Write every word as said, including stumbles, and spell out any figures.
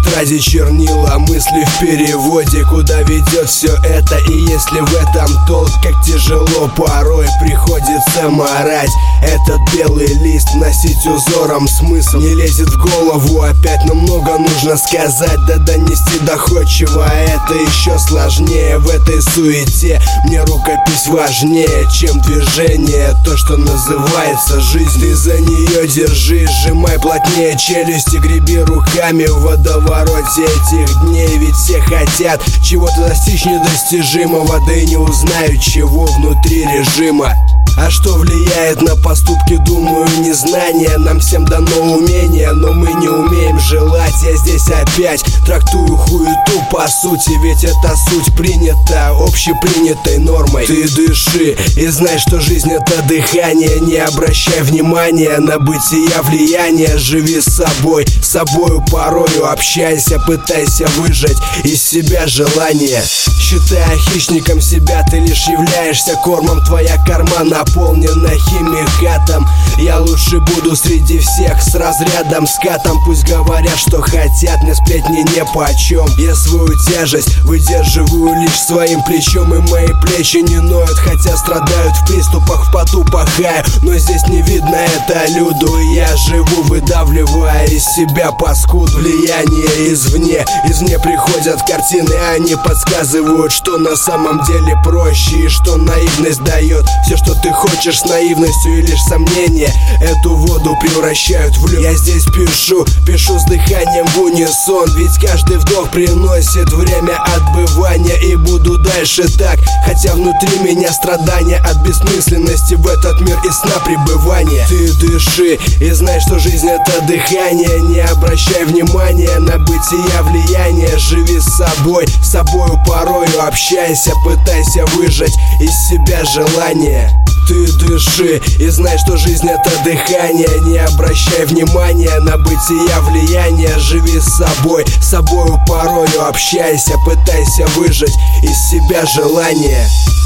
тетради чернила, мысли в переводе, куда ведет все это. И если в этом толк, как тяжело порой приходится марать этот белый лист, носить узором смысл не лезет в голову опять, но много нужно сказать, да донести доходчиво. А это еще сложнее в этой суете. Мне рукопись важнее, чем движение, то, что называется жизнь. Ты за нее держи, сжимай плотнее челюсти, греби руками в водовороте этих дней. Ведь все хотят чего-то достичь недостижимого, да и не узнают, чего внутри режима. А что влияет на поступки, думаю, незнание. Нам всем дано умение, но мы не умеем желать. Я здесь опять трактую хуету по сути, ведь эта суть принята общепринятой нормой. Ты дыши и знай, что жизнь это дыхание. Не обращай внимания на бытия влияния. Живи с собой, с собою порою общайся, пытайся выжать из себя желание. Считая хищником себя, ты лишь являешься кормом. Твоя корма наполнена химикатом. Я лучше буду среди всех с разрядом, скатом. Пусть говорят, что хотят, мне сплетни не почем. Я свою тяжесть выдерживаю лишь своим плечом, и мои плечи не ноют, хотя страдают в приступах, в поту пахаю. Но здесь не видно это люду, и я живу, выдавливая из себя паскуд. Влияние извне, извне приходят картины, они подсказывают, что на самом деле проще, и что наивность дает все, что ты хочешь с наивностью, и лишь сомнения эту воду превращают в лед. Я здесь пишу, пишу с дыханием в унисон, ведь каждый вдох приносит время отбывания. И буду дальше так, хотя внутри меня страдания от бессмысленности в этот мир и сна пребывания. Ты дыши и знай, что жизнь это дыхание. Не обращай внимания на бытия влияния. Живи с собой, с собою порою общайся, пытайся выжать из себя желание. Ты дыши и знай, что жизнь это дыхание. Не обращай внимания на бытия влияния. Живи с собой, с собою порою общайся, пытайся выжать из себя желание.